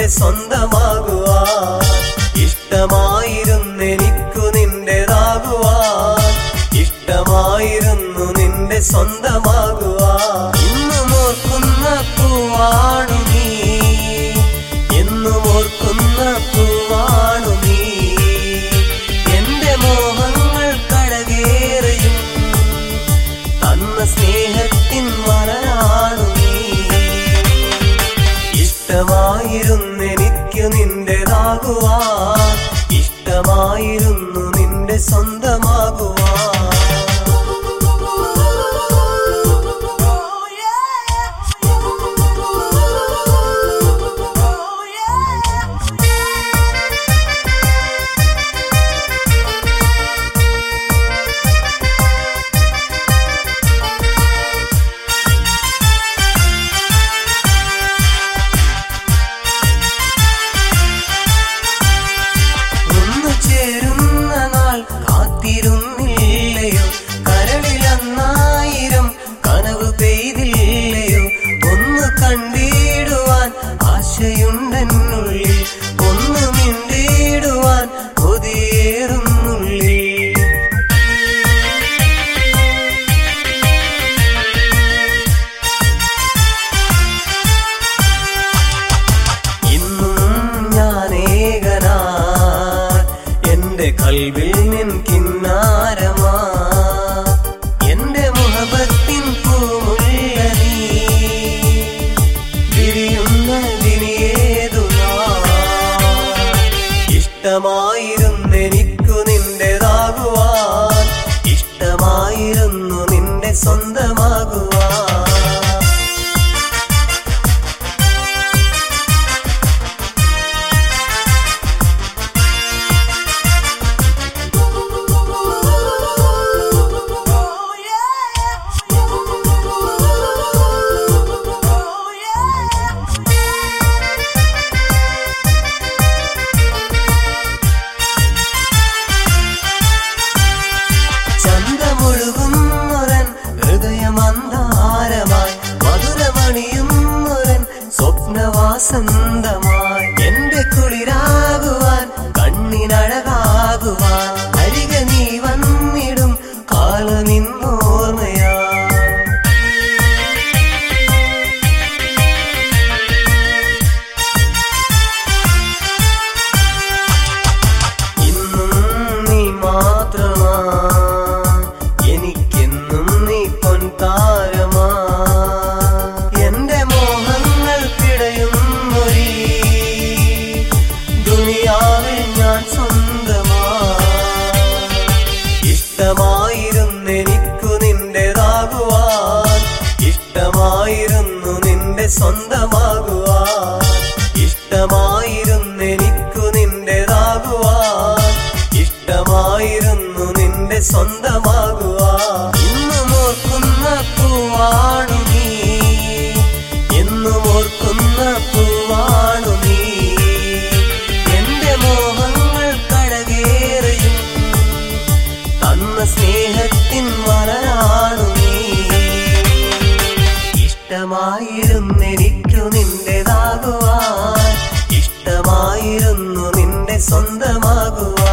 നിന്റെ സ്വന്തമാകുവാൻ. ഇഷ്ടമായിരുന്നെനിക്കു നിന്റേതാകുവാൻ. ഇഷ്ടമായിരുന്നു നിന്റെ സ്വന്തമാകുവാൻ. ഇന്നും ഓർക്കുന്ന പൂവാണു നീ, എന്നും ഓർക്കുന്ന പൂവാണു നീ. എന്റെ മോഹങ്ങൾ കടകേറയും തന്ന സ്നേഹത്തിൻ മലയാണു നീ. ഇഷ്ടമായിരുന്നെനിക്കു നിന്റേതാകുവാൻ. ഇഷ്ടമായിരുന്നു നിന്റെ സ്വന്തമാകുവാൻ. കാത്തിരുന്നില്ലയോ കരളിലൊന്നായിരം കനവ് പെയ്തില്ലയോ? ഒന്ന് കണ്ടിടുവാൻ ആശയുണ്ടെന്നുള്ളിൽ, ഒന്ന് മിണ്ടിടുവാൻ കൊതിയേറുന്നുള്ളിൽ. ഇന്നും ഞാനേകനാ, എന്റെ കൽവിൽ നിൻ കിന്നാരമാ. എന്റെ മുഹബത്തിൻ പൂമുല്ല നീ, വിരിയുന്നതിനേതു ഇഷ്ടമായിരുന്നെനിക്കു നിന്റേതാകുവാൻ. ഇഷ്ടമായിരുന്നു നിന്റെ സ്വന്തമാകുവാൻ. ചന്തമൊഴുകുന്നൊരൻ ഹൃദയമന്താരമായി, മധുരമണിയുന്നൊരൻ സ്വപ്നവാസന്തമായി. എന്റെ കുളിരാകുവാൻ, കണ്ണിനഴകാകുവാൻ, അരികെ നീ വന്നിടും കാലമിന്നോർമ്മയാ. ഇന്നും നീ മാത്രമാ, എനിക്കെന്നും നീ പൊൻതാരമാ. എന്റെ മോഹങ്ങൾക്കിടയുന്നൊരീ ദുനിയാവിൽ ഞാൻ സ്വന്തമാ. ഇഷ്ടമായിരുന്നെനിക്കു നിന്റേതാകുവാൻ. ഇഷ്ടമായിരുന്നു നിന്റെ സ്വന്തമാകുവാൻ. ഇഷ്ടമായിരുന്നെനിക്കു നിന്റേതാകുവാൻ. ഇഷ്ടമായിരുന്നു നിന്റെ സ്വന്തമാകുവാൻ. ഇന്നും ഓർക്കുന്ന പൂവാണു നീ, എന്നും ഓർക്കുന്ന പൂവാണു നീ. എന്റെ മോഹങ്ങൾ കടകേറയും തന്ന സ്നേഹത്തിൻ മലയാണു നീ. ഇഷ്ടമായിരുന്നെനിക്കു നിന്റേതാകുവാൻ. ഇഷ്ടമായിരുന്നു നിന്റെ സ്വന്തമാകുവാൻ.